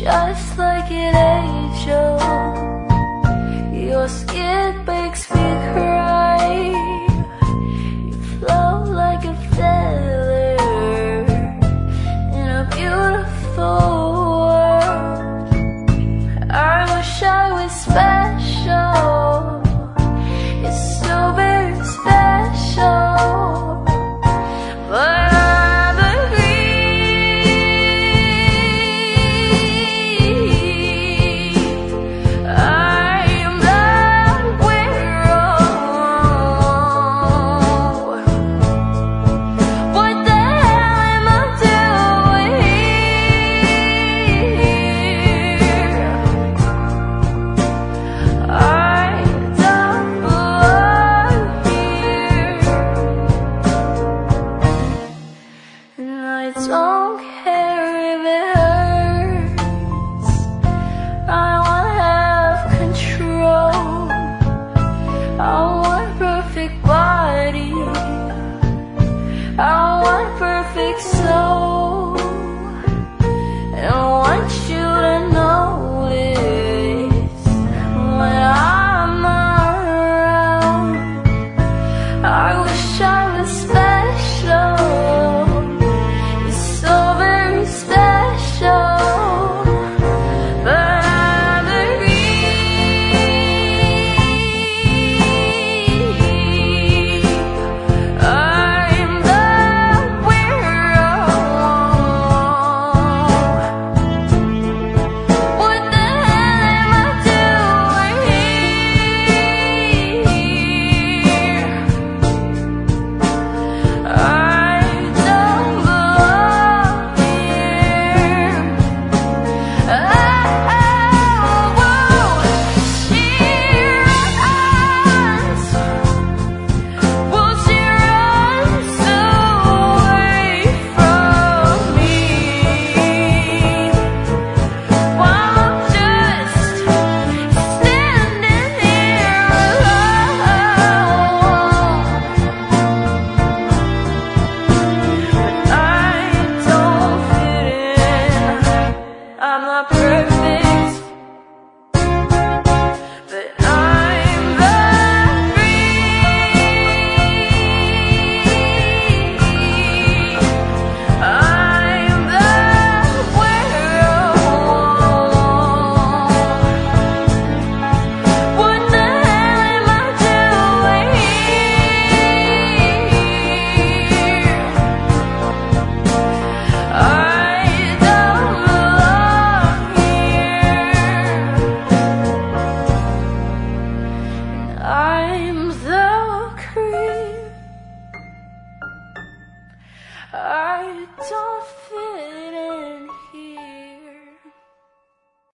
just like an angel. Your skin makes me cry. You float like a feather in a beautiful world. I wish I was special. It's so very special. But I'm I don't care if it hurts. I wanna have control. I want a perfect body. I want a perfect soul. And I want you to notice when I'm around. I wish I was special. I'm not perfect, but I'm I'm the world. What the hell am I doing here? I'm the creep. I don't fit in